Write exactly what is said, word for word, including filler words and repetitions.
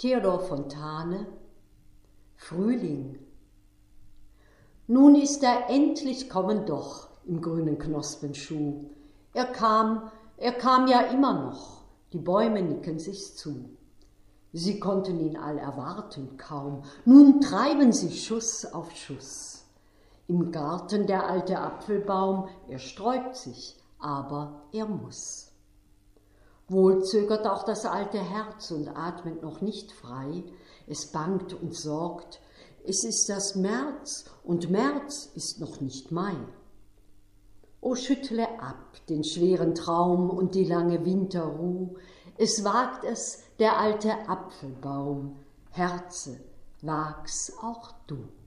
Theodor Fontane, Frühling. Nun ist er endlich kommen doch im grünen Knospenschuh. Er kam, er kam ja immer noch, die Bäume nicken sich zu. Sie konnten ihn all erwarten kaum, nun treiben sie Schuss auf Schuss. Im Garten der alte Apfelbaum, er sträubt sich, aber er muss. Wohl zögert auch das alte Herz und atmet noch nicht frei, es bangt und sorgt, es ist das März und März ist noch nicht Mai. O schüttle ab den schweren Traum und die lange Winterruh, es wagt es der alte Apfelbaum, Herze, wag's auch du.